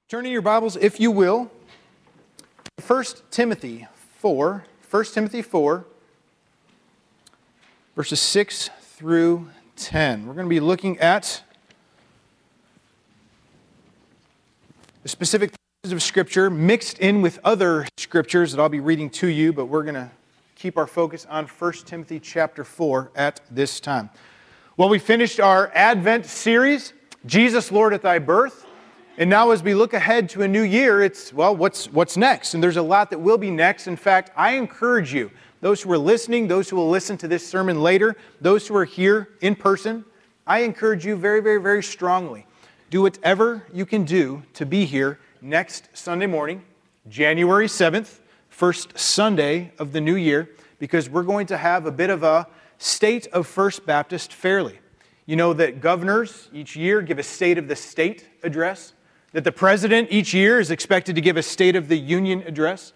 Turn in your Bibles, if you will, 1 Timothy 4, verses 6 through 10. We're going to be looking at the specific passages of Scripture mixed in with other Scriptures that I'll be reading to you, but we're going to keep our focus on 1 Timothy chapter 4 at this time. Well, we finished our Advent series, Jesus, Lord at Thy Birth. And now as we look ahead to a new year, it's, well, what's next? And there's a lot that will be next. In fact, I encourage you, those who are listening, those who will listen to this sermon later, those who are here in person, I encourage you very, very, very strongly. Do whatever you can do to be here next Sunday morning, January 7th, first Sunday of the new year, because we're going to have a bit of a State of First Baptist Fairleigh. You know that governors each year give a State of the State address, that the president each year is expected to give a State of the Union address.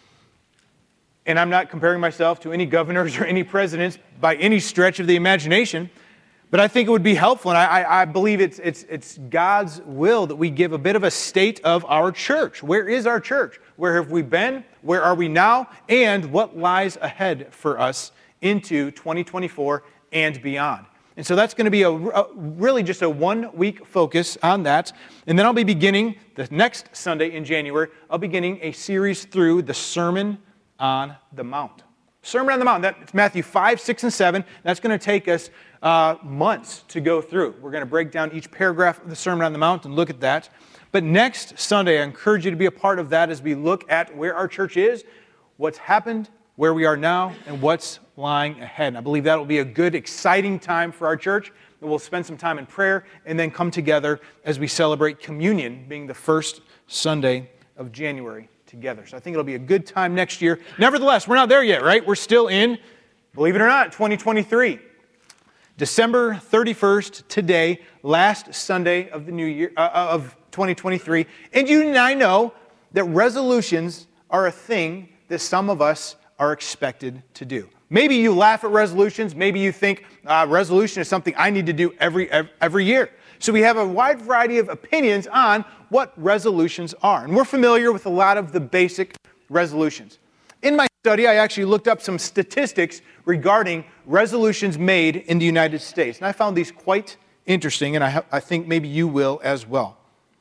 And I'm not comparing myself to any governors or any presidents by any stretch of the imagination, but I think it would be helpful, and I believe it's God's will that we give a bit of a state of our church. Where is our church? Where have we been? Where are we now? And what lies ahead for us into 2024 and beyond? And so that's going to be really just a one-week focus on that. And then I'll be beginning, the next Sunday in January, I'll be beginning a series through the Sermon on the Mount. Sermon on the Mount, that's Matthew 5, 6, and 7. That's going to take us months to go through. We're going to break down each paragraph of the Sermon on the Mount and look at that. But next Sunday, I encourage you to be a part of that as we look at where our church is, what's happened, where we are now, and what's lying ahead. And I believe that will be a good, exciting time for our church. And we'll spend some time in prayer and then come together as we celebrate communion, being the first Sunday of January together. So I think it'll be a good time next year. Nevertheless, we're not there yet, right? We're still in, believe it or not, 2023. December 31st, today, last Sunday of the new year, of 2023. And you and I know that resolutions are a thing that some of us are expected to do. Maybe you laugh at resolutions. Maybe you think resolution is something I need to do every year. So we have a wide variety of opinions on what resolutions are. And we're familiar with a lot of the basic resolutions. In my study, I actually looked up some statistics regarding resolutions made in the United States. And I found these quite interesting, and I think maybe you will as well.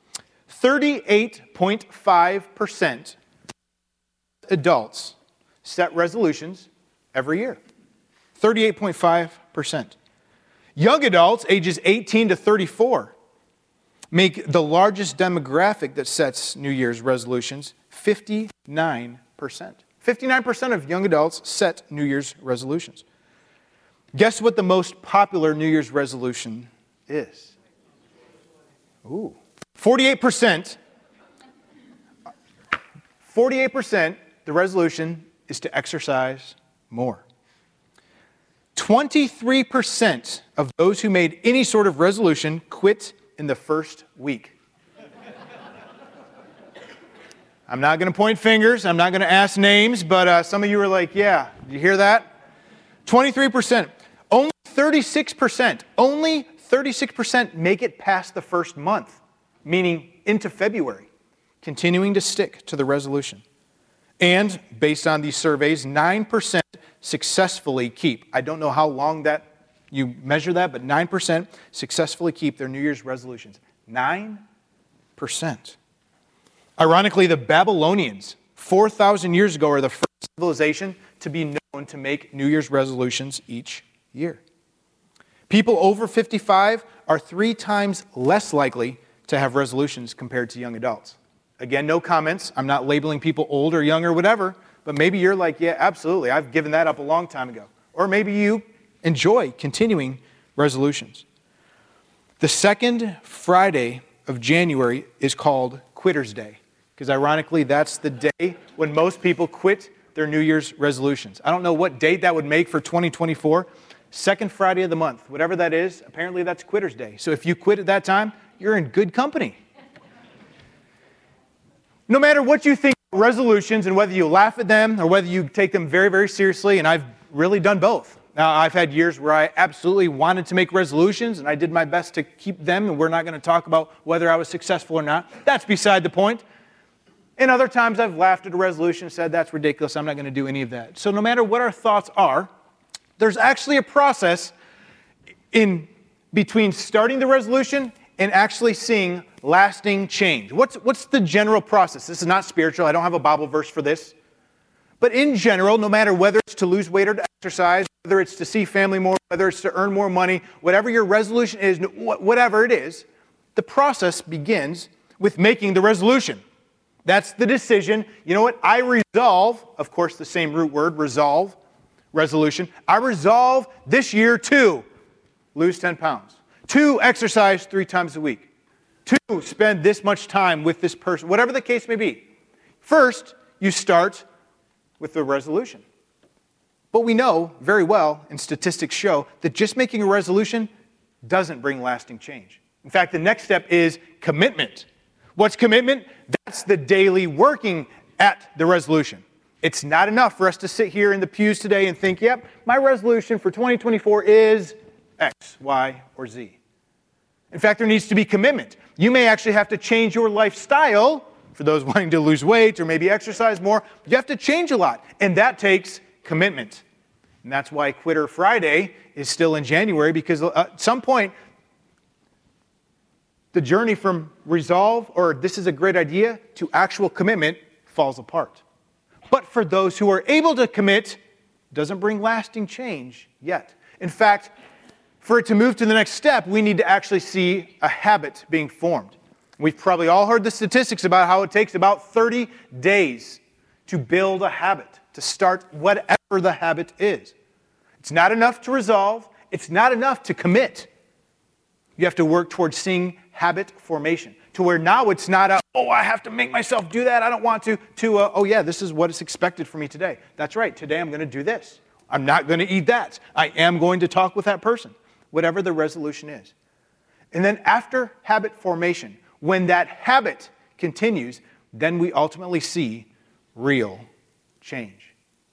38.5% adults set resolutions every year. 38.5%. Young adults, ages 18 to 34, make the largest demographic that sets New Year's resolutions, 59%. 59% of young adults set New Year's resolutions. Guess what the most popular New Year's resolution is? Ooh. 48%. 48%, the resolution is to exercise more. 23% of those who made any sort of resolution quit in the first week. I'm not going to point fingers. I'm not going to ask names, but some of you are like, yeah, did you hear that? 23%. Only 36% make it past the first month, meaning into February, continuing to stick to the resolution. And based on these surveys, 9% successfully keep. I don't know how long that you measure that, but 9% successfully keep their New Year's resolutions. 9%. Ironically, the Babylonians, 4,000 years ago, are the first civilization to be known to make New Year's resolutions each year. People over 55 are 3 times less likely to have resolutions compared to young adults. Again, no comments. I'm not labeling people old or young or whatever, but maybe you're like, yeah, absolutely, I've given that up a long time ago. Or maybe you enjoy continuing resolutions. The second Friday of January is called Quitter's Day, because ironically, that's the day when most people quit their New Year's resolutions. I don't know what date that would make for 2024. Second Friday of the month, whatever that is, apparently that's Quitter's Day. So if you quit at that time, you're in good company. No matter what you think of resolutions and whether you laugh at them or whether you take them very, very seriously, and I've really done both. Now, I've had years where I absolutely wanted to make resolutions, and I did my best to keep them, and we're not going to talk about whether I was successful or not. That's beside the point. And other times I've laughed at a resolution and said, that's ridiculous, I'm not going to do any of that. So no matter what our thoughts are, there's actually a process in between starting the resolution and actually seeing lasting change. What's the general process? This is not spiritual. I don't have a Bible verse for this. But in general, no matter whether it's to lose weight or to exercise, whether it's to see family more, whether it's to earn more money, whatever your resolution is, whatever it is, the process begins with making the resolution. That's the decision. You know what? I resolve, of course, the same root word, resolve, resolution. I resolve this year to lose 10 pounds, to exercise 3 times a week, to spend this much time with this person, whatever the case may be. First, you start with the resolution. But we know very well, and statistics show, that just making a resolution doesn't bring lasting change. In fact, the next step is commitment. What's commitment? That's the daily working at the resolution. It's not enough for us to sit here in the pews today and think, yep, my resolution for 2024 is X, Y, or Z. In fact, there needs to be commitment. You may actually have to change your lifestyle for those wanting to lose weight or maybe exercise more. You have to change a lot, and that takes commitment. And that's why Quitter Friday is still in January, because at some point, the journey from resolve, or this is a great idea, to actual commitment falls apart. But for those who are able to commit, it doesn't bring lasting change yet. In fact, for it to move to the next step, we need to actually see a habit being formed. We've probably all heard the statistics about how it takes about 30 days to build a habit, to start whatever the habit is. It's not enough to resolve. It's not enough to commit. You have to work towards seeing habit formation, to where now it's not I have to make myself do that, I don't want to oh yeah, this is what is expected for me today. That's right, today I'm going to do this. I'm not going to eat that. I am going to talk with that person, whatever the resolution is. And then after habit formation, when that habit continues, then we ultimately see real change.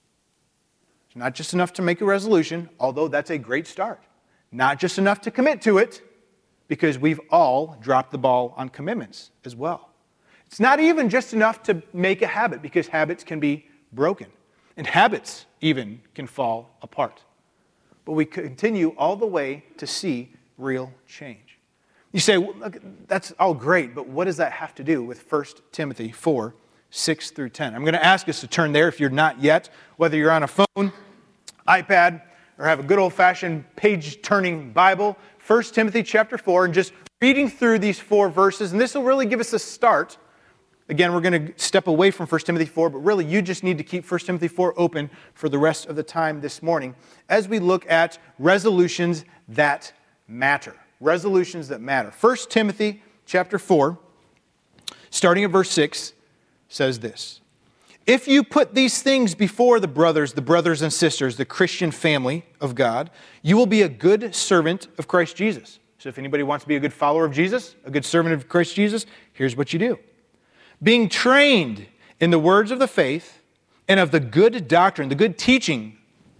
It's not just enough to make a resolution, although that's a great start. Not just enough to commit to it, because we've all dropped the ball on commitments as well. It's not even just enough to make a habit, because habits can be broken, and habits even can fall apart. But we continue all the way to see real change. You say, well, look, that's all great, but what does that have to do with 1 Timothy 4, 6 through 10? I'm going to ask us to turn there if you're not yet, whether you're on a phone, iPad, or have a good old-fashioned page-turning Bible. 1 Timothy chapter 4, and just reading through these 4 verses, and this will really give us a start. Again, we're going to step away from 1 Timothy 4, but really you just need to keep 1 Timothy 4 open for the rest of the time this morning as we look at resolutions that matter. Resolutions that matter. 1 Timothy chapter 4, starting at verse 6, says this. If you put these things before the brothers and sisters, the Christian family of God, you will be a good servant of Christ Jesus. So if anybody wants to be a good follower of Jesus, a good servant of Christ Jesus, here's what you do. Being trained in the words of the faith and of the good doctrine, the good teaching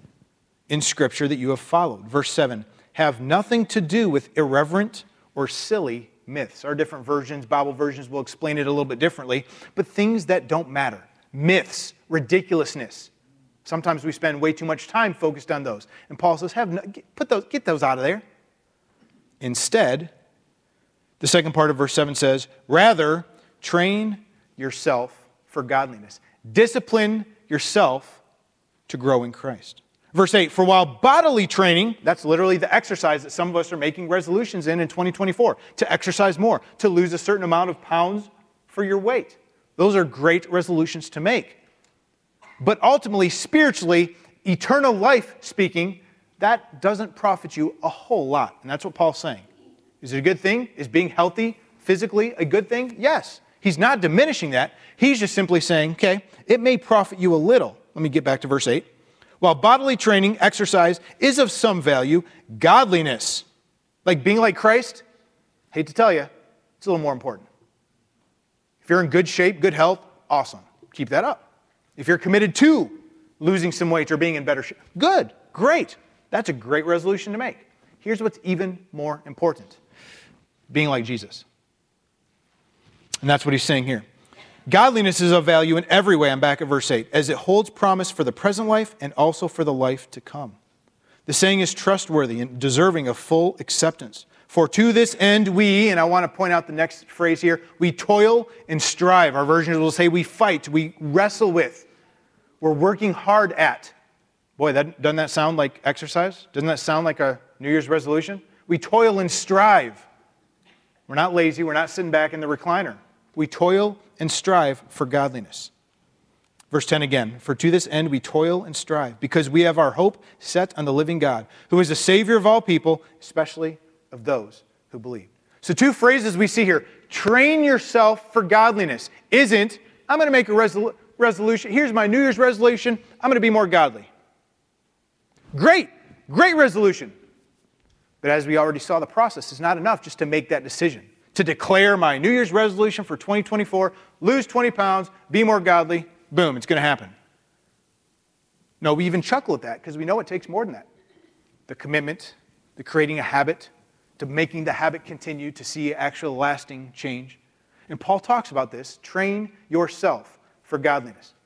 in Scripture that you have followed. Verse 7, have nothing to do with irreverent or silly myths. Our different versions, Bible versions, will explain it a little bit differently, but things that don't matter. Myths, ridiculousness. Sometimes we spend way too much time focused on those. And Paul says, get those out of there. Instead, the second part of verse 7 says, rather, train yourself for godliness. Discipline yourself to grow in Christ. Verse 8, for while bodily training, that's literally the exercise that some of us are making resolutions in 2024, to exercise more, to lose a certain amount of pounds for your weight. Those are great resolutions to make. But ultimately, spiritually, eternal life speaking, that doesn't profit you a whole lot. And that's what Paul's saying. Is it a good thing? Is being healthy physically a good thing? Yes. He's not diminishing that. He's just simply saying, okay, it may profit you a little. Let me get back to verse 8. While bodily training, exercise, is of some value, godliness, like being like Christ, hate to tell you, it's a little more important. If you're in good shape, good health, awesome. Keep that up. If you're committed to losing some weight or being in better shape, good, great. That's a great resolution to make. Here's what's even more important. Being like Jesus. And that's what he's saying here. Godliness is of value in every way, I'm back at verse 8, as it holds promise for the present life and also for the life to come. The saying is trustworthy and deserving of full acceptance. For to this end we, and I want to point out the next phrase here, we toil and strive. Our versions will say we fight, we wrestle with. We're working hard at. Boy, doesn't that sound like exercise? Doesn't that sound like a New Year's resolution? We toil and strive. We're not lazy. We're not sitting back in the recliner. We toil and strive for godliness. Verse 10 again, for to this end we toil and strive, because we have our hope set on the living God, who is the Savior of all people, especially of those who believe. So two phrases we see here. Train yourself for godliness. Isn't, I'm going to make a resolution. Here's my New Year's resolution. I'm going to be more godly. Great resolution. But as we already saw, the process is not enough just to make that decision. To declare my New Year's resolution for 2024, lose 20 pounds, be more godly, boom, it's going to happen. No, we even chuckle at that because we know it takes more than that. The commitment, the creating a habit, to making the habit continue to see actual lasting change. And Paul talks about this. Train yourself for godliness.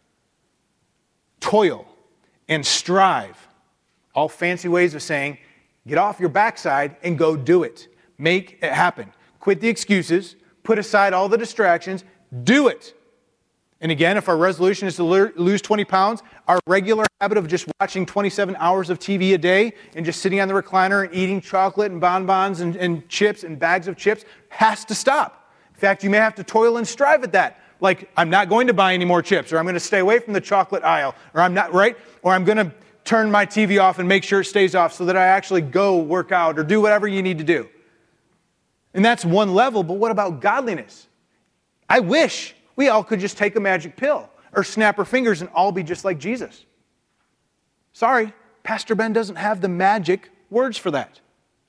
Toil and strive. All fancy ways of saying, get off your backside and go do it. Make it happen. Quit the excuses. Put aside all the distractions. Do it. And again, if our resolution is to lose 20 pounds, our regular habit of just watching 27 hours of TV a day and just sitting on the recliner and eating chocolate and bonbons and chips and bags of chips has to stop. In fact, you may have to toil and strive at that. Like, I'm not going to buy any more chips, or I'm going to stay away from the chocolate aisle, or I'm not, right? Or I'm going to turn my TV off and make sure it stays off so that I actually go work out or do whatever you need to do. And that's one level, but what about godliness? I wish we all could just take a magic pill or snap our fingers and all be just like Jesus. Sorry, Pastor Ben doesn't have the magic words for that.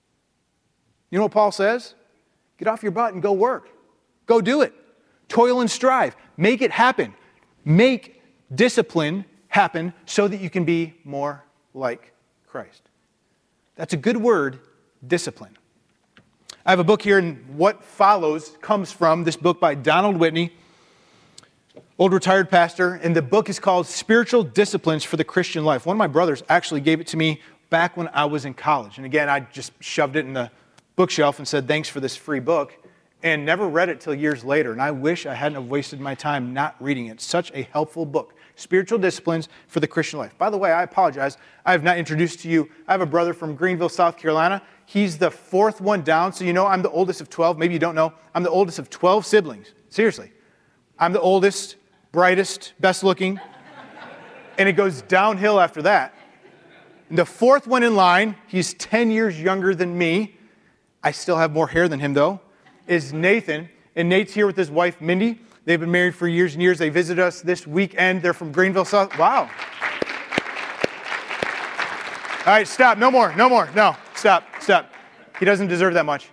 You know what Paul says? Get off your butt and go work. Go do it. Toil and strive. Make it happen. Make discipline happen so that you can be more like Christ. That's a good word, discipline. I have a book here, and what follows comes from this book by Donald Whitney, old retired pastor, and the book is called Spiritual Disciplines for the Christian Life. One of my brothers actually gave it to me back when I was in college. And again, I just shoved it in the bookshelf and said, thanks for this free book, and never read it till years later. And I wish I hadn't have wasted my time not reading it. Such a helpful book. Spiritual Disciplines for the Christian Life. By the way, I apologize. I have not introduced to you. I have a brother from Greenville, South Carolina. He's the fourth one down. So you know I'm the oldest of 12. Maybe you don't know. I'm the oldest of 12 siblings. Seriously. I'm the oldest, brightest, best looking. And it goes downhill after that. And the fourth one in line, he's 10 years younger than me. I still have more hair than him though, is Nathan. And Nate's here with his wife, Mindy. They've been married for years and years. They visited us this weekend. They're from Greenville, South. Wow. All right, stop. No more. No, stop. He doesn't deserve that much.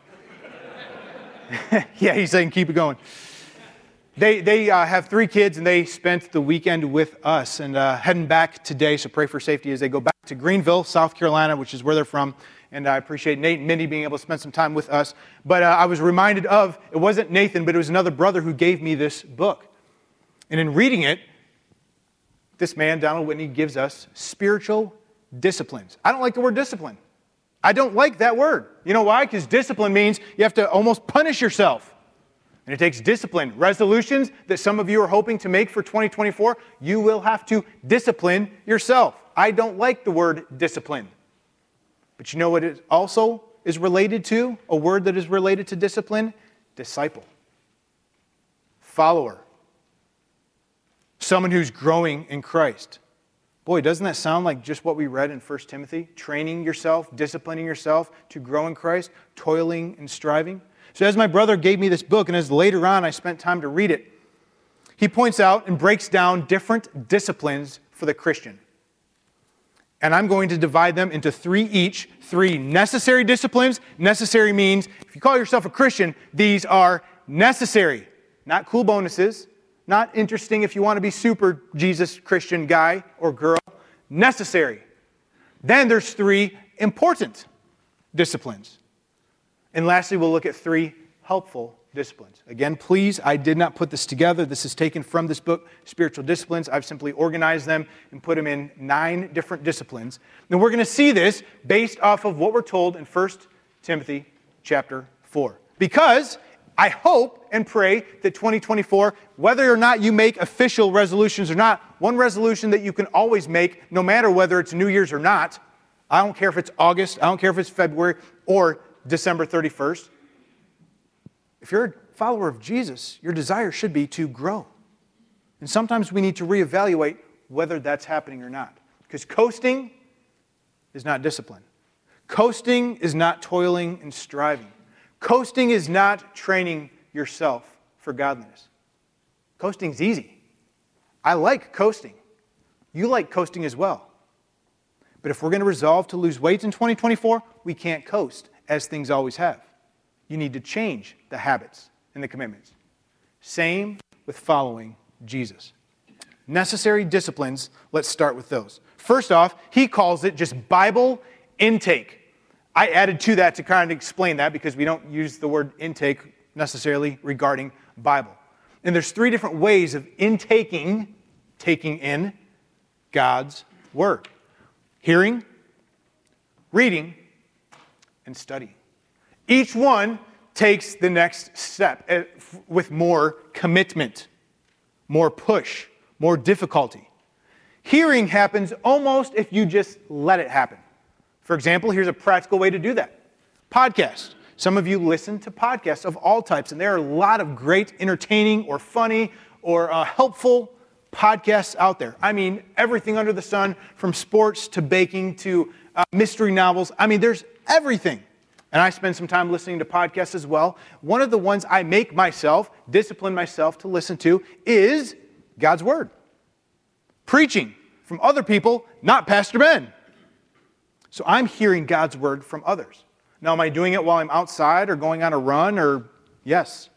Yeah, he's saying keep it going. They have 3 kids, and they spent the weekend with us and heading back today, so pray for safety as they go back to Greenville, South Carolina, which is where they're from. And I appreciate Nate and Mindy being able to spend some time with us. But I was reminded of, it wasn't Nathan, but it was another brother who gave me this book. And in reading it, this man, Donald Whitney, gives us spiritual disciplines. I don't like the word discipline. I don't like that word. You know why? Because discipline means you have to almost punish yourself. And it takes discipline. Resolutions that some of you are hoping to make for 2024, you will have to discipline yourself. I don't like the word discipline. But you know what it also is related to? A word that is related to discipline? Disciple. Follower. Someone who's growing in Christ. Boy, doesn't that sound like just what we read in 1 Timothy? Training yourself, disciplining yourself to grow in Christ, toiling and striving. So as my brother gave me this book, and as later on I spent time to read it, he points out and breaks down different disciplines for the Christian. And I'm going to divide them into 3 each. 3 necessary disciplines. Necessary means, if you call yourself a Christian, these are necessary. Not cool bonuses. Not interesting if you want to be super Jesus Christian guy or girl. Necessary. Then there's 3 important disciplines. And lastly, we'll look at 3 helpful disciplines. Again, please, I did not put this together. This is taken from this book, Spiritual Disciplines. I've simply organized them and put them in 9 different disciplines. And we're going to see this based off of what we're told in 1 Timothy chapter 4. Because I hope and pray that 2024, whether or not you make official resolutions or not, one resolution that you can always make, no matter whether it's New Year's or not, I don't care if it's August, I don't care if it's February or December 31st. If you're a follower of Jesus, your desire should be to grow. And sometimes we need to reevaluate whether that's happening or not. Because coasting is not discipline. Coasting is not toiling and striving. Coasting is not training yourself for godliness. Coasting's easy. I like coasting. You like coasting as well. But if we're going to resolve to lose weight in 2024, we can't coast as things always have. You need to change the habits and the commitments. Same with following Jesus. Necessary disciplines, let's start with those. First off, he calls it just Bible intake. I added to that to kind of explain that because we don't use the word intake necessarily regarding Bible. And there's 3 different ways of taking in God's Word. Hearing, reading, and studying. Each one takes the next step with more commitment, more push, more difficulty. Hearing happens almost if you just let it happen. For example, here's a practical way to do that. Podcast. Some of you listen to podcasts of all types, and there are a lot of great entertaining or funny or helpful podcasts out there. I mean, everything under the sun, from sports to baking to mystery novels. I mean, there's everything. And I spend some time listening to podcasts as well. One of the ones I make myself, discipline myself to listen to, is God's Word. Preaching from other people, not Pastor Ben. So I'm hearing God's Word from others. Now, am I doing it while I'm outside or going on a run? Or yes.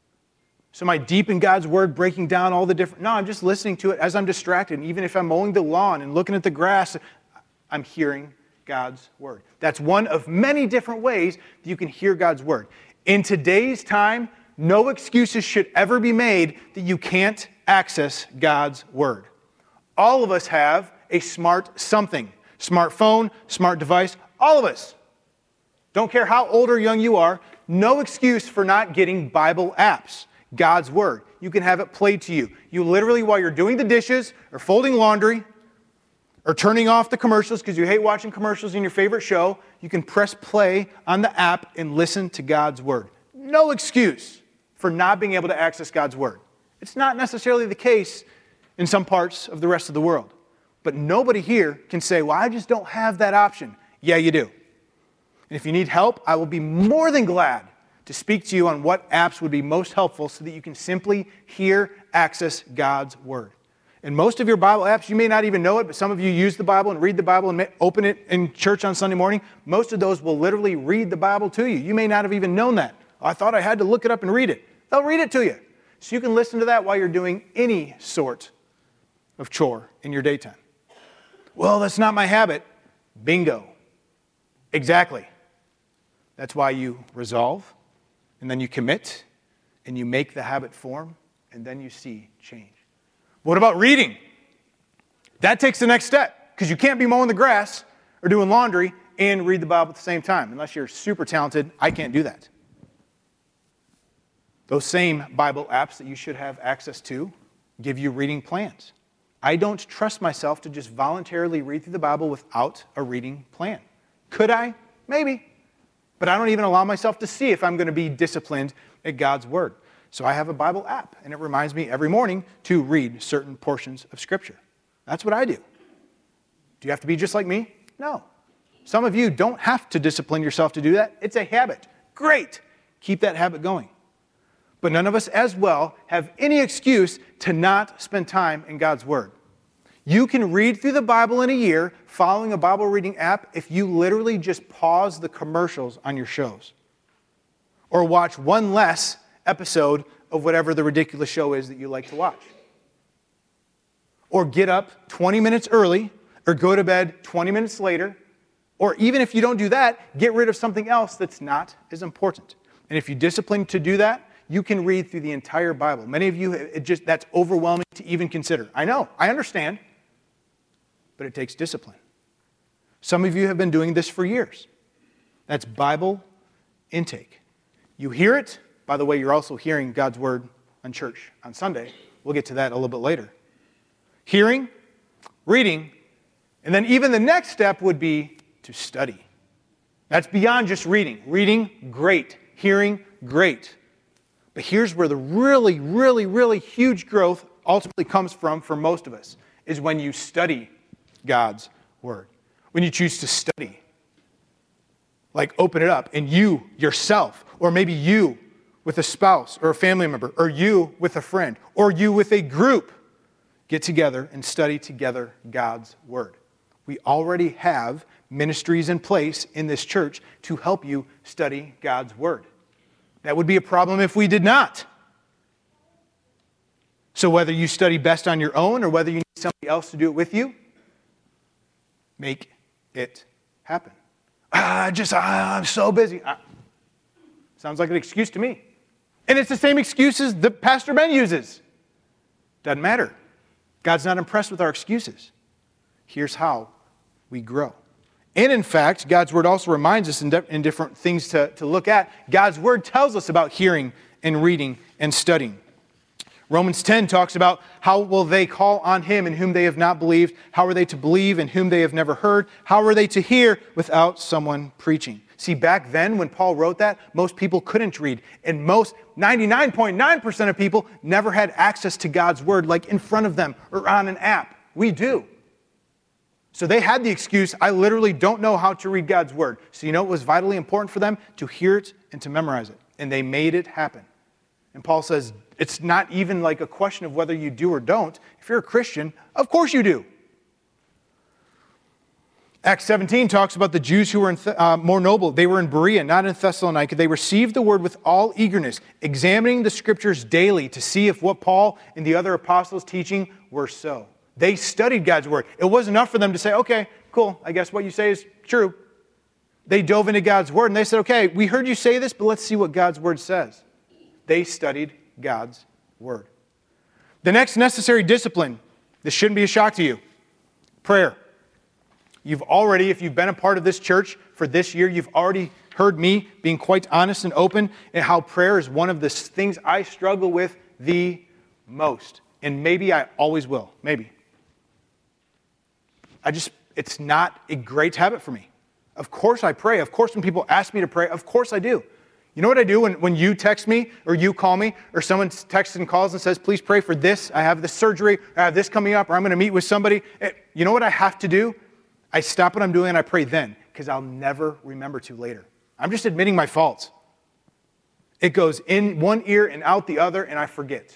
So am I deep in God's Word, breaking down all the different... No, I'm just listening to it as I'm distracted. And even if I'm mowing the lawn and looking at the grass, I'm hearing God's Word. That's one of many different ways that you can hear God's Word. In today's time, no excuses should ever be made that you can't access God's Word. All of us have a smart something. Smartphone, smart device, all of us. Don't care how old or young you are, no excuse for not getting Bible apps, God's Word. You can have it played to you. You literally, while you're doing the dishes or folding laundry or turning off the commercials because you hate watching commercials in your favorite show, you can press play on the app and listen to God's Word. No excuse for not being able to access God's Word. It's not necessarily the case in some parts of the rest of the world. But nobody here can say, well, I just don't have that option. Yeah, you do. And if you need help, I will be more than glad to speak to you on what apps would be most helpful so that you can simply access God's Word. And most of your Bible apps, you may not even know it, but some of you use the Bible and read the Bible and open it in church on Sunday morning. Most of those will literally read the Bible to you. You may not have even known that. I thought I had to look it up and read it. They'll read it to you. So you can listen to that while you're doing any sort of chore in your daytime. Well, that's not my habit. Bingo. Exactly. That's why you resolve, and then you commit, and you make the habit form, and then you see change. What about reading? That takes the next step, because you can't be mowing the grass or doing laundry and read the Bible at the same time. Unless you're super talented, I can't do that. Those same Bible apps that you should have access to give you reading plans. I don't trust myself to just voluntarily read through the Bible without a reading plan. Could I? Maybe. But I don't even allow myself to see if I'm going to be disciplined at God's Word. So I have a Bible app, and it reminds me every morning to read certain portions of Scripture. That's what I do. Do you have to be just like me? No. Some of you don't have to discipline yourself to do that. It's a habit. Great. Keep that habit going. But none of us as well have any excuse to not spend time in God's Word. You can read through the Bible in a year following a Bible reading app if you literally just pause the commercials on your shows. Or watch one less episode of whatever the ridiculous show is that you like to watch. Or get up 20 minutes early or go to bed 20 minutes later Or even if you don't do that, get rid of something else that's not as important. And if you discipline to do that, you can read through the entire Bible. Many of you, that's overwhelming to even consider. I know, I understand, but it takes discipline. Some of you have been doing this for years. That's Bible intake. You hear it. By the way, you're also hearing God's Word on church on Sunday. We'll get to that a little bit later. Hearing, reading, and then even the next step would be to study. That's beyond just reading. Reading, great. Hearing, great. But here's where the really, really, really huge growth ultimately comes from for most of us, is when you study God's Word. When you choose to study. Like open it up and you, yourself, or maybe you with a spouse or a family member, or you with a friend, or you with a group, get together and study together God's Word. We already have ministries in place in this church to help you study God's Word. That would be a problem if we did not. So whether you study best on your own or whether you need somebody else to do it with you, make it happen. I'm so busy. Sounds like an excuse to me. And it's the same excuses that Pastor Ben uses. Doesn't matter. God's not impressed with our excuses. Here's how we grow. And in fact, God's Word also reminds us in different things to look at. God's Word tells us about hearing and reading and studying. Romans 10 talks about how will they call on Him in whom they have not believed? How are they to believe in whom they have never heard? How are they to hear without someone preaching? See, back then when Paul wrote that, most people couldn't read. And 99.9% of people never had access to God's Word like in front of them or on an app. We do. So they had the excuse, I literally don't know how to read God's Word. So you know what was vitally important for them? To hear it and to memorize it. And they made it happen. And Paul says, it's not even like a question of whether you do or don't. If you're a Christian, of course you do. Acts 17 talks about the Jews who were more noble. They were in Berea, not in Thessalonica. They received the word with all eagerness, examining the scriptures daily to see if what Paul and the other apostles teaching were so. They studied God's word. It wasn't enough for them to say, okay, cool, I guess what you say is true. They dove into God's word and they said, okay, we heard you say this, but let's see what God's word says. They studied God's word. The next necessary discipline, this shouldn't be a shock to you, prayer. You've already, if you've been a part of this church for this year, you've already heard me being quite honest and open and how prayer is one of the things I struggle with the most. And maybe I always will, maybe. It's not a great habit for me. Of course I pray. Of course when people ask me to pray, of course I do. You know what I do when you text me or you call me or someone texts and calls and says, please pray for this. I have this surgery. I have this coming up or I'm going to meet with somebody. You know what I have to do? I stop what I'm doing and I pray then because I'll never remember to later. I'm just admitting my faults. It goes in one ear and out the other and I forget.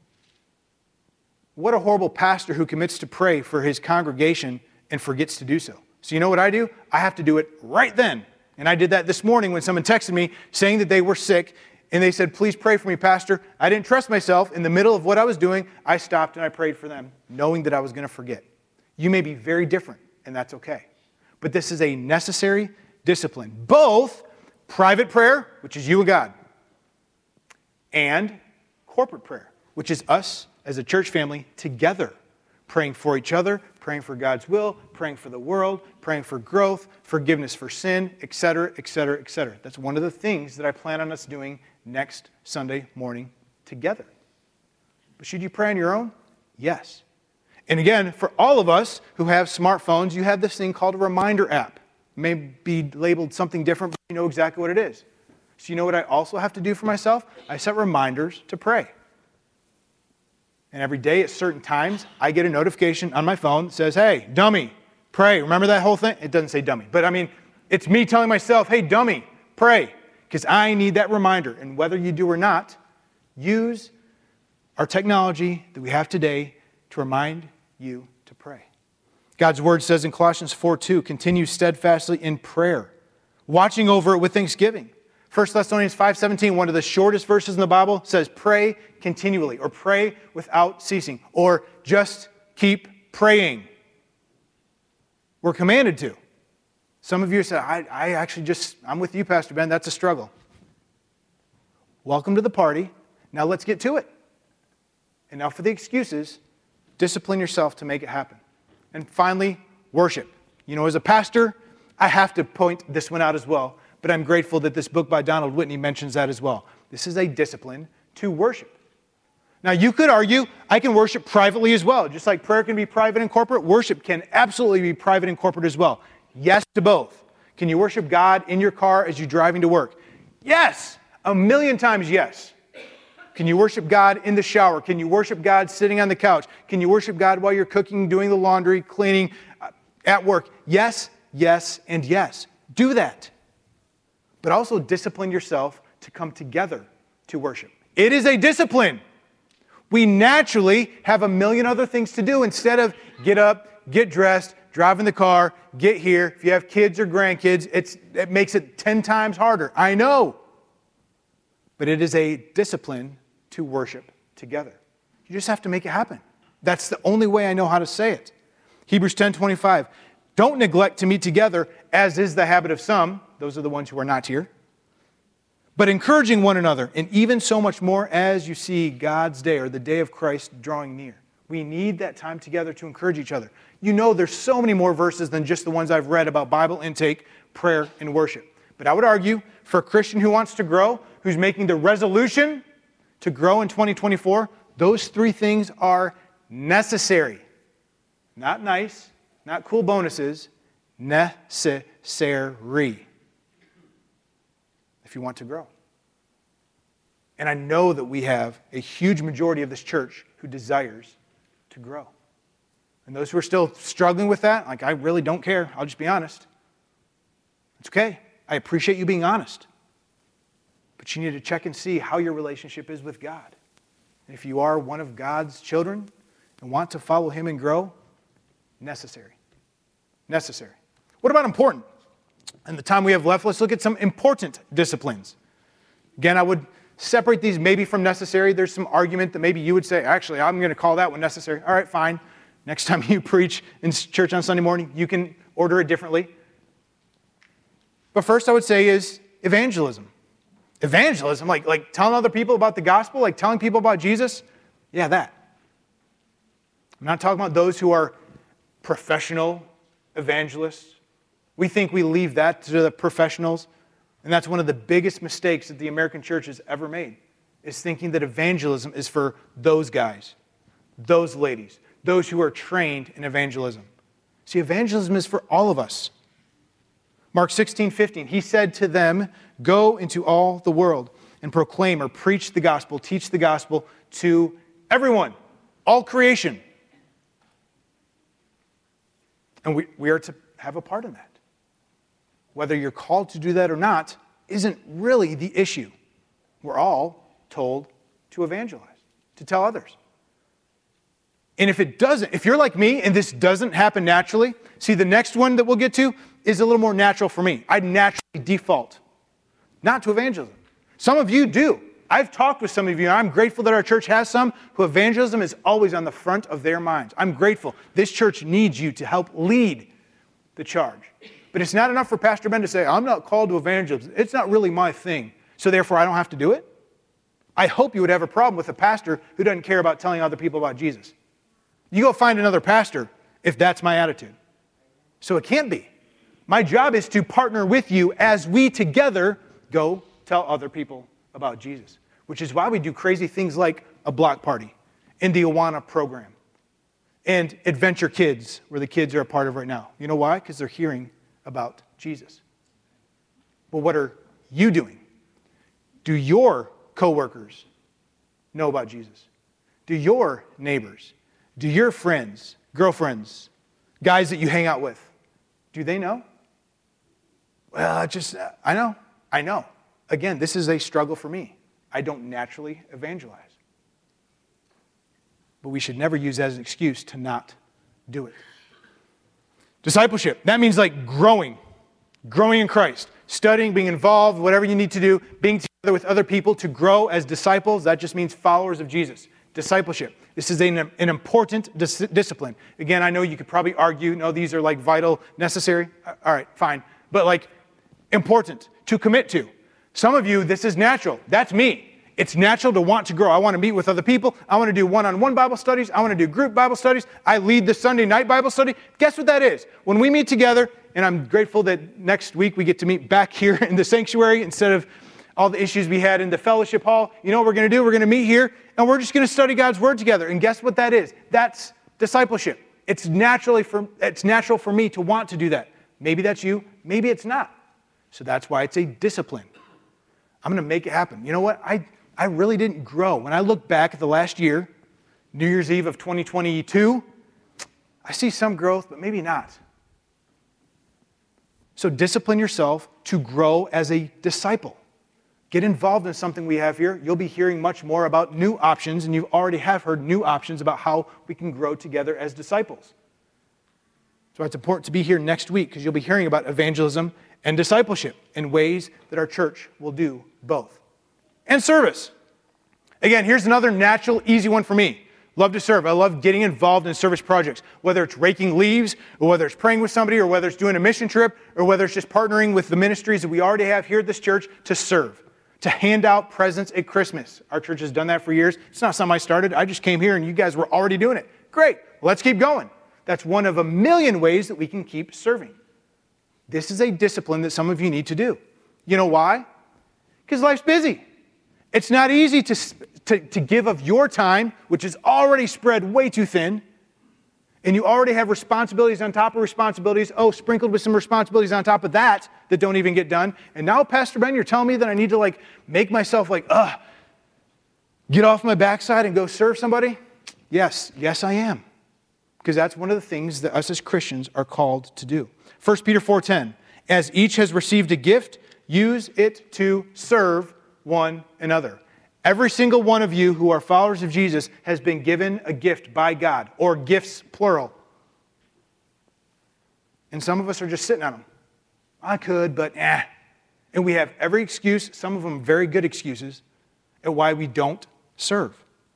What a horrible pastor who commits to pray for his congregation and forgets to do so. So you know what I do? I have to do it right then. And I did that this morning when someone texted me saying that they were sick and they said, please pray for me, Pastor. I didn't trust myself. In the middle of what I was doing, I stopped and I prayed for them, knowing that I was going to forget. You may be very different, and that's okay. But this is a necessary discipline. Both private prayer, which is you and God, and corporate prayer, which is us as a church family together, praying for each other, praying for God's will, praying for the world, praying for growth, forgiveness for sin, etc., etc., etc. That's one of the things that I plan on us doing next Sunday morning together. But should you pray on your own? Yes. And again, for all of us who have smartphones, you have this thing called a reminder app. It may be labeled something different, but you know exactly what it is. So you know what I also have to do for myself? I set reminders to pray. And every day at certain times, I get a notification on my phone that says, hey, dummy, pray. Remember that whole thing? It doesn't say dummy. But I mean, it's me telling myself, hey, dummy, pray. Because I need that reminder. And whether you do or not, use our technology that we have today to remind you to pray. God's word says in Colossians 4:2, continue steadfastly in prayer, watching over it with thanksgiving. 1 Thessalonians 5:17, one of the shortest verses in the Bible, says pray continually or pray without ceasing or just keep praying. We're commanded to. Some of you say, I'm with you, Pastor Ben, that's a struggle. Welcome to the party. Now let's get to it. And now for the excuses, discipline yourself to make it happen. And finally, worship. As a pastor, I have to point this one out as well, but I'm grateful that this book by Donald Whitney mentions that as well. This is a discipline to worship. Now, you could argue I can worship privately as well. Just like prayer can be private and corporate, worship can absolutely be private and corporate as well. Yes to both. Can you worship God in your car as you're driving to work? Yes. 1,000,000 times yes. Can you worship God in the shower? Can you worship God sitting on the couch? Can you worship God while you're cooking, doing the laundry, cleaning, at work? Yes, yes, and yes. Do that. But also discipline yourself to come together to worship. It is a discipline. We naturally have 1,000,000 other things to do instead of get up, get dressed, drive in the car, get here. If you have kids or grandkids, it makes it 10 times harder. I know. But it is a discipline to worship together. You just have to make it happen. That's the only way I know how to say it. Hebrews 10:25. Don't neglect to meet together, as is the habit of some. Those are the ones who are not here. But encouraging one another, and even so much more as you see God's day, or the day of Christ, drawing near. We need that time together to encourage each other. There's so many more verses than just the ones I've read about Bible intake, prayer, and worship. But I would argue, for a Christian who wants to grow, who's making the resolution to grow in 2024, those three things are necessary. Not nice, not cool bonuses, necessary. If you want to grow. And I know that we have a huge majority of this church who desires to grow. And those who are still struggling with that, I really don't care. I'll just be honest. It's okay. I appreciate you being honest. But you need to check and see how your relationship is with God. And if you are one of God's children and want to follow Him and grow, necessary. Necessary. What about important? In the time we have left, let's look at some important disciplines. Again, I would separate these maybe from necessary. There's some argument that maybe you would say, actually, I'm going to call that one necessary. All right, fine. Next time you preach in church on Sunday morning, you can order it differently. But first I would say is evangelism. Evangelism, like telling other people about the gospel, like telling people about Jesus. Yeah, that. I'm not talking about those who are professional evangelists. We think we leave that to the professionals, and that's one of the biggest mistakes that the American church has ever made, is thinking that evangelism is for those guys, those ladies, those who are trained in evangelism. See, evangelism is for all of us. Mark 16:15, He said to them, go into all the world and proclaim or preach the gospel, teach the gospel to everyone, all creation. And we are to have a part in that. Whether you're called to do that or not isn't really the issue. We're all told to evangelize, to tell others. And if you're like me and this doesn't happen naturally, see, the next one that we'll get to is a little more natural for me. I naturally default not to evangelism. Some of you do. I've talked with some of you, and I'm grateful that our church has some who evangelism is always on the front of their minds. I'm grateful. This church needs you to help lead the charge. But it's not enough for Pastor Ben to say, I'm not called to evangelism. It's not really my thing, so therefore I don't have to do it. I hope you would have a problem with a pastor who doesn't care about telling other people about Jesus. You go find another pastor if that's my attitude. So it can't be. My job is to partner with you as we together go tell other people about Jesus, which is why we do crazy things like a block party and the Awana program and Adventure Kids, where the kids are a part of right now. You know why? Because they're hearing about Jesus. But what are you doing? Do your coworkers know about Jesus? Do your neighbors, do your friends, girlfriends, guys that you hang out with, do they know? Well, I know. Again, this is a struggle for me. I don't naturally evangelize. But we should never use that as an excuse to not do it. Discipleship, that means like growing in Christ, studying, being involved, whatever you need to do, being together with other people to grow as disciples. That just means followers of Jesus. Discipleship. This is an important discipline. Again, I know you could probably argue, no, these are like vital, necessary. All right, fine. but like important to commit to. Some of you, this is natural. That's me. It's natural to want to grow. I want to meet with other people. I want to do one-on-one Bible studies. I want to do group Bible studies. I lead the Sunday night Bible study. Guess what that is? When we meet together, and I'm grateful that next week we get to meet back here in the sanctuary instead of all the issues we had in the fellowship hall. You know what we're going to do? We're going to meet here, and we're just going to study God's Word together. And guess what that is? That's discipleship. It's natural for me to want to do that. Maybe that's you. Maybe it's not. So that's why it's a discipline. I'm going to make it happen. You know what? I really didn't grow. When I look back at the last year, New Year's Eve of 2022, I see some growth, but maybe not. So discipline yourself to grow as a disciple. Get involved in something we have here. You'll be hearing much more about new options, and you already have heard new options about how we can grow together as disciples. So it's important to be here next week because you'll be hearing about evangelism and discipleship in ways that our church will do both. And service. Again, here's another natural, easy one for me. Love to serve. I love getting involved in service projects, whether it's raking leaves, or whether it's praying with somebody, or whether it's doing a mission trip, or whether it's just partnering with the ministries that we already have here at this church to serve, to hand out presents at Christmas. Our church has done that for years. It's not something I started. I just came here and you guys were already doing it. Great. Let's keep going. That's one of a million ways that we can keep serving. This is a discipline that some of you need to do. You know why? Because life's busy. It's not easy to give of your time, which is already spread way too thin, and you already have responsibilities on top of responsibilities, sprinkled with some responsibilities on top of that don't even get done. And now, Pastor Ben, you're telling me that I need to make myself get off my backside and go serve somebody? Yes, I am. Because that's one of the things that us as Christians are called to do. 1 Peter 4:10, as each has received a gift, use it to serve one another. Every single one of you who are followers of Jesus has been given a gift by God, or gifts, plural. And some of us are just sitting on them. I could, but And we have every excuse, some of them very good excuses, at why we don't serve.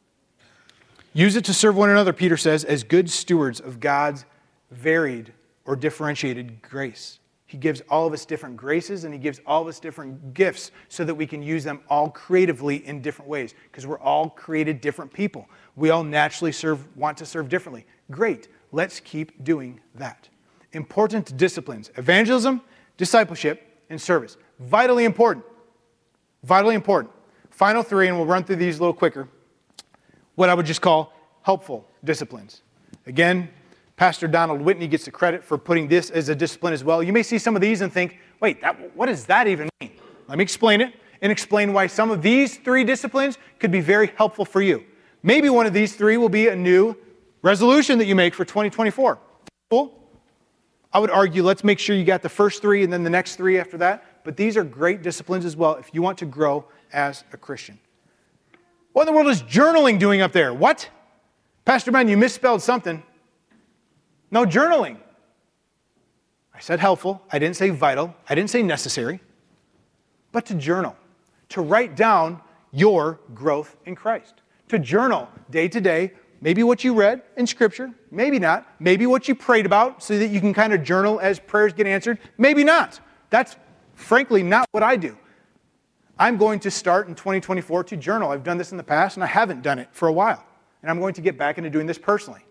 Use it to serve one another, Peter says, as good stewards of God's varied or differentiated grace. He gives all of us different graces, and he gives all of us different gifts so that we can use them all creatively in different ways, because we're all created different people. We all naturally want to serve differently. Great. Let's keep doing that. Important disciplines: evangelism, discipleship, and service. Vitally important. Vitally important. Final three, and we'll run through these a little quicker. What I would just call helpful disciplines. Again, Pastor Donald Whitney gets the credit for putting this as a discipline as well. You may see some of these and think, wait, what does that even mean? Let me explain it and explain why some of these three disciplines could be very helpful for you. Maybe one of these three will be a new resolution that you make for 2024. Cool? I would argue let's make sure you got the first three and then the next three after that. But these are great disciplines as well if you want to grow as a Christian. What in the world is journaling doing up there? What? Pastor Ben, you misspelled something. No, journaling. I said helpful. I didn't say vital. I didn't say necessary. But to journal. To write down your growth in Christ. To journal day to day, maybe what you read in Scripture, maybe not. Maybe what you prayed about so that you can kind of journal as prayers get answered, maybe not. That's frankly not what I do. I'm going to start in 2024 to journal. I've done this in the past, and I haven't done it for a while. And I'm going to get back into doing this personally.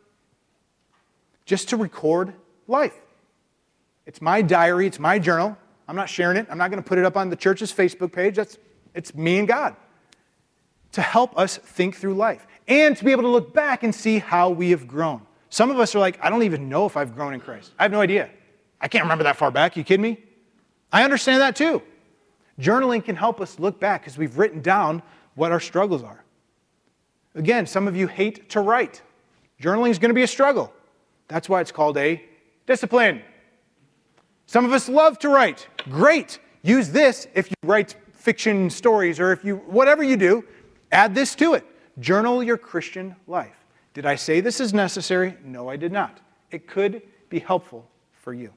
Just to record life. It's my diary. It's my journal. I'm not sharing it. I'm not going to put it up on the church's Facebook page. It's me and God. To help us think through life. And to be able to look back and see how we have grown. Some of us are like, I don't even know if I've grown in Christ. I have no idea. I can't remember that far back. You kidding me? I understand that too. Journaling can help us look back because we've written down what our struggles are. Again, some of you hate to write. Journaling is going to be a struggle. That's why it's called a discipline. Some of us love to write. Great. Use this if you write fiction stories or whatever you do, add this to it. Journal your Christian life. Did I say this is necessary? No, I did not. It could be helpful for you.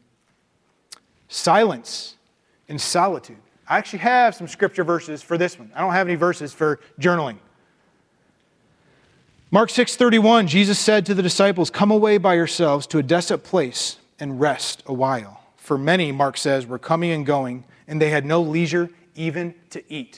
Silence and solitude. I actually have some scripture verses for this one. I don't have any verses for journaling. Mark 6:31, Jesus said to the disciples, "Come away by yourselves to a desolate place and rest a while." for many, Mark says, were coming and going, and they had no leisure even to eat.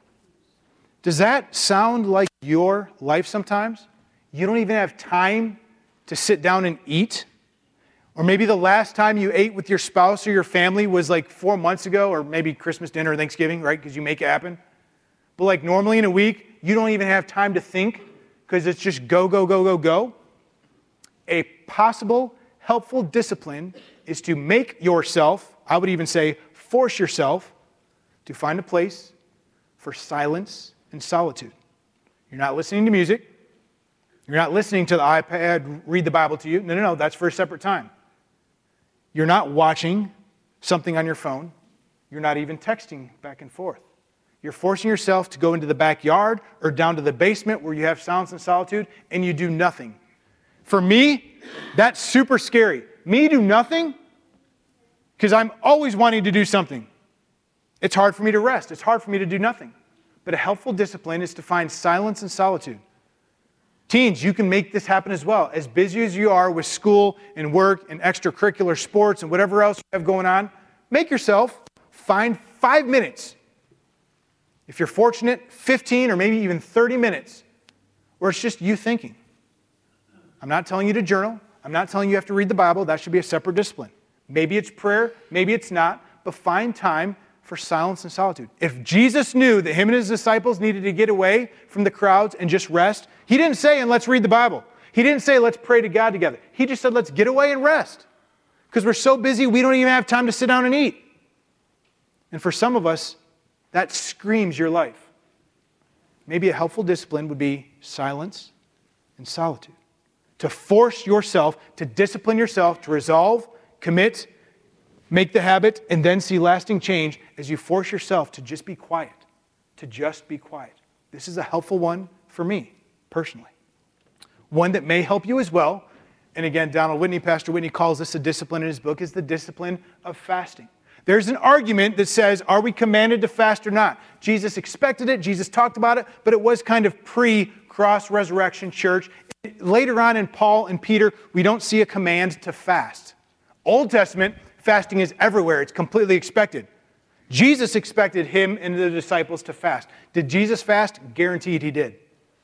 Does that sound like your life sometimes? You don't even have time to sit down and eat? Or maybe the last time you ate with your spouse or your family was like 4 months ago, or maybe Christmas dinner or Thanksgiving, right? Because you make it happen. But like normally in a week, you don't even have time to think because it's just go, go, go, go, go. A possible helpful discipline is to make yourself, I would even say force yourself, to find a place for silence and solitude. You're not listening to music. You're not listening to the iPad read the Bible to you. No, that's for a separate time. You're not watching something on your phone. You're not even texting back and forth. You're forcing yourself to go into the backyard or down to the basement where you have silence and solitude, and you do nothing. For me, that's super scary. Me do nothing because I'm always wanting to do something. It's hard for me to rest. It's hard for me to do nothing. But a helpful discipline is to find silence and solitude. Teens, you can make this happen as well. As busy as you are with school and work and extracurricular sports and whatever else you have going on, make yourself find 5 minutes. If you're fortunate, 15 or maybe even 30 minutes where it's just you thinking. I'm not telling you to journal. I'm not telling you have to read the Bible. That should be a separate discipline. Maybe it's prayer. Maybe it's not. But find time for silence and solitude. If Jesus knew that him and his disciples needed to get away from the crowds and just rest, he didn't say, and let's read the Bible. He didn't say, let's pray to God together. He just said, let's get away and rest. Because we're so busy, we don't even have time to sit down and eat. And for some of us, that screams your life. Maybe a helpful discipline would be silence and solitude. To force yourself, to discipline yourself, to resolve, commit, make the habit, and then see lasting change as you force yourself to just be quiet. To just be quiet. This is a helpful one for me, personally. One that may help you as well, and again, Pastor Whitney calls this a discipline in his book, is the discipline of fasting. There's an argument that says, are we commanded to fast or not? Jesus expected it, Jesus talked about it, but it was kind of pre-cross-resurrection church. Later on in Paul and Peter, we don't see a command to fast. Old Testament, fasting is everywhere. It's completely expected. Jesus expected him and the disciples to fast. Did Jesus fast? Guaranteed he did.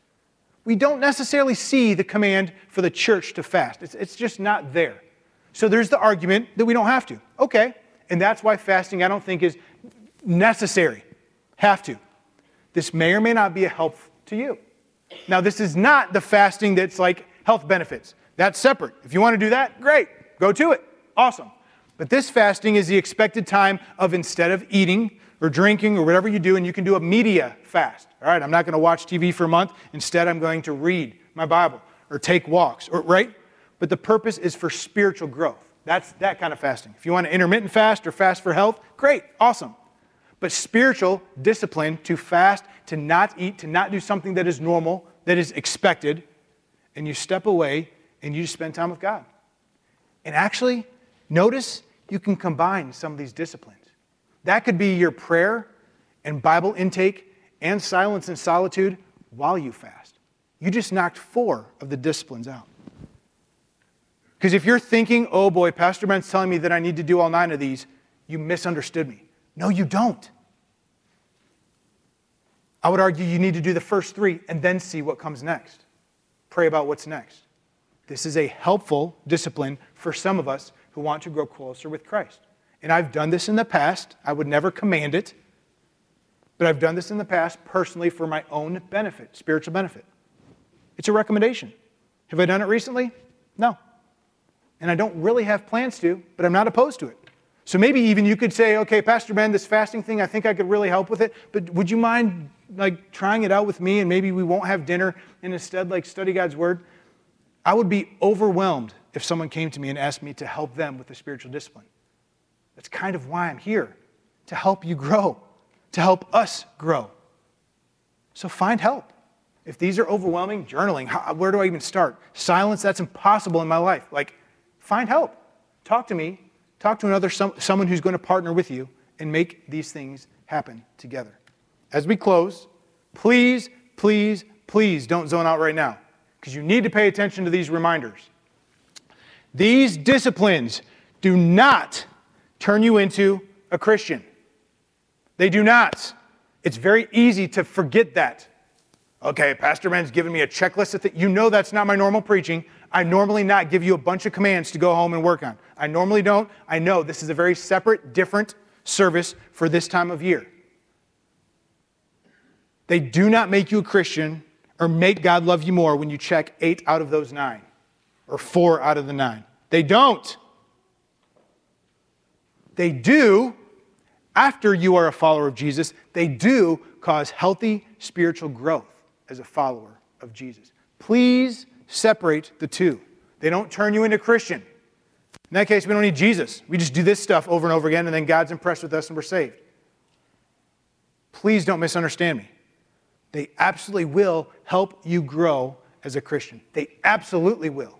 We don't necessarily see the command for the church to fast. It's just not there. So there's the argument that we don't have to. Okay. And that's why fasting, I don't think, is necessary. Have to. This may or may not be a help to you. Now, this is not the fasting that's like health benefits. That's separate. If you want to do that, great. Go to it. Awesome. But this fasting is the expected time of, instead of eating or drinking or whatever you do, and you can do a media fast. All right, I'm not going to watch TV for a month. Instead, I'm going to read my Bible or take walks, right? But the purpose is for spiritual growth. That's that kind of fasting. If you want to intermittent fast or fast for health, great, awesome. But spiritual discipline to fast, to not eat, to not do something that is normal, that is expected, and you step away and you just spend time with God. And actually, notice you can combine some of these disciplines. That could be your prayer and Bible intake and silence and solitude while you fast. You just knocked 4 of the disciplines out. Because if you're thinking, oh boy, Pastor Ben's telling me that I need to do all 9 of these, you misunderstood me. No, you don't. I would argue you need to do the first 3 and then see what comes next. Pray about what's next. This is a helpful discipline for some of us who want to grow closer with Christ. And I've done this in the past. I would never command it. But I've done this in the past personally for my own benefit, spiritual benefit. It's a recommendation. Have I done it recently? No. And I don't really have plans to, but I'm not opposed to it. So maybe even you could say, okay, Pastor Ben, this fasting thing, I think I could really help with it, but would you mind trying it out with me, and maybe we won't have dinner and instead study God's Word? I would be overwhelmed if someone came to me and asked me to help them with the spiritual discipline. That's kind of why I'm here, to help you grow, to help us grow. So find help. If these are overwhelming, journaling, where do I even start? Silence, that's impossible in my life. Find help. Talk to me. Talk to someone who's going to partner with you and make these things happen together. As we close, please, please, please don't zone out right now, because you need to pay attention to these reminders. These disciplines do not turn you into a Christian. They do not. It's very easy to forget that. Okay, Pastor Ben's giving me a checklist of things. You know that's not my normal preaching. I normally not give you a bunch of commands to go home and work on. I normally don't. I know this is a very separate, different service for this time of year. They do not make you a Christian or make God love you more when you check 8 out of those 9 or 4 out of the 9. They don't. They do, after you are a follower of Jesus, they do cause healthy spiritual growth as a follower of Jesus. Please separate the two. They don't turn you into a Christian. In that case, we don't need Jesus. We just do this stuff over and over again, and then God's impressed with us and we're saved. Please don't misunderstand me. They absolutely will help you grow as a Christian. They absolutely will.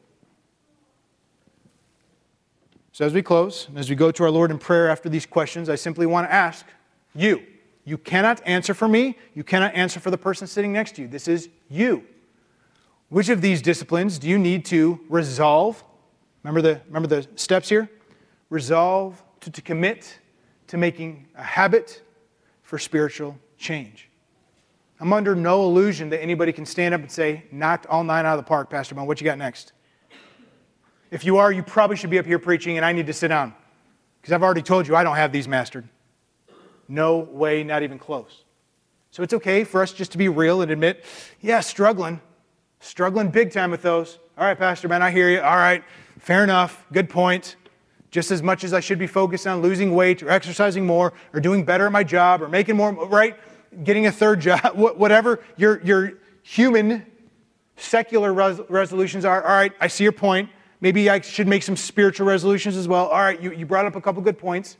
So as we close, and as we go to our Lord in prayer after these questions, I simply want to ask you. You cannot answer for me. You cannot answer for the person sitting next to you. This is you. Which of these disciplines do you need to resolve? Remember the steps here? Resolve to commit to making a habit for spiritual change. I'm under no illusion that anybody can stand up and say, knocked all 9 out of the park, Pastor Bon. What you got next? If you are, you probably should be up here preaching and I need to sit down. Because I've already told you I don't have these mastered. No way, not even close. So it's okay for us just to be real and admit, yeah, struggling big time with those. All right, Pastor Ben, I hear you. All right, fair enough, good point. Just as much as I should be focused on losing weight or exercising more or doing better at my job or making more, right? Getting a third job, whatever your human secular resolutions are. All right, I see your point. Maybe I should make some spiritual resolutions as well. All right, you brought up a couple good points.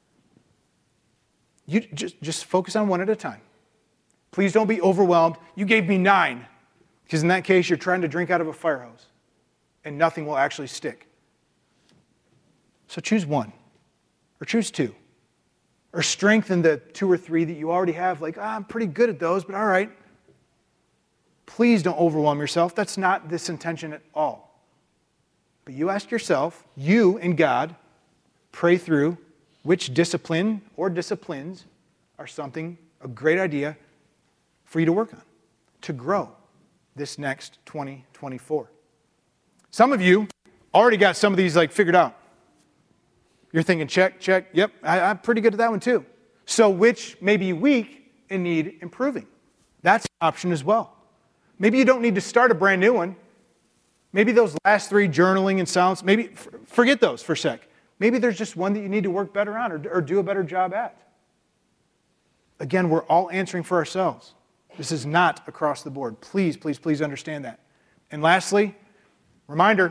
You just focus on one at a time. Please don't be overwhelmed. You gave me 9, because in that case, you're trying to drink out of a fire hose, and nothing will actually stick. So choose 1, or choose 2, or strengthen the 2 or 3 that you already have. Like, I'm pretty good at those, but all right. Please don't overwhelm yourself. That's not this intention at all. But you ask yourself, you and God, pray through which discipline or disciplines are a great idea for you to work on, to grow this next 2024. Some of you already got some of these figured out. You're thinking, check, yep, I'm pretty good at that one too. So which may be weak and need improving? That's an option as well. Maybe you don't need to start a brand new one. Maybe those last 3, journaling and silence, maybe forget those for a sec. Maybe there's just one that you need to work better on or do a better job at. Again, we're all answering for ourselves. This is not across the board. Please, please, please understand that. And lastly, reminder,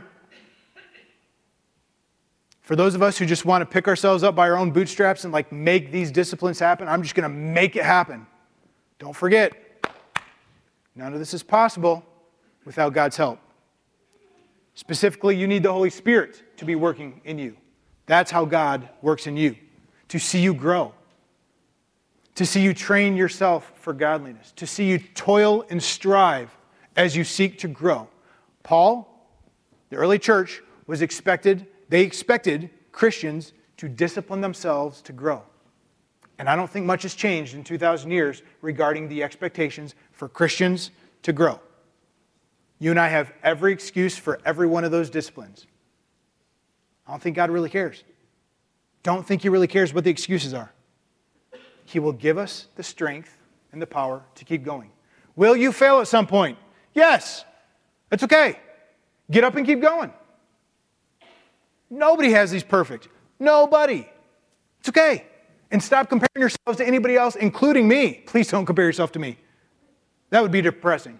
for those of us who just want to pick ourselves up by our own bootstraps and make these disciplines happen, I'm just going to make it happen. Don't forget, none of this is possible without God's help. Specifically, you need the Holy Spirit to be working in you. That's how God works in you, to see you grow, to see you train yourself for godliness, to see you toil and strive as you seek to grow. Paul, the early church, they expected Christians to discipline themselves to grow. And I don't think much has changed in 2,000 years regarding the expectations for Christians to grow. You and I have every excuse for every one of those disciplines. I don't think God really cares. Don't think He really cares what the excuses are. He will give us the strength and the power to keep going. Will you fail at some point? Yes. That's okay. Get up and keep going. Nobody has these perfect. Nobody. It's okay. And stop comparing yourselves to anybody else, including me. Please don't compare yourself to me. That would be depressing.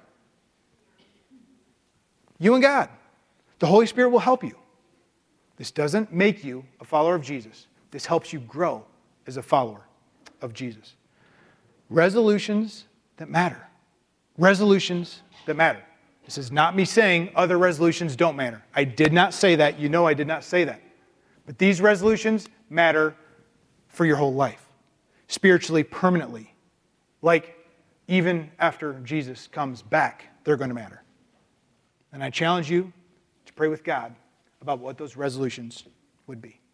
You and God. The Holy Spirit will help you. This doesn't make you a follower of Jesus. This helps you grow as a follower of Jesus. Resolutions that matter. Resolutions that matter. This is not me saying other resolutions don't matter. I did not say that. You know I did not say that. But these resolutions matter for your whole life. Spiritually, permanently. Even after Jesus comes back, they're going to matter. And I challenge you to pray with God about what those resolutions would be.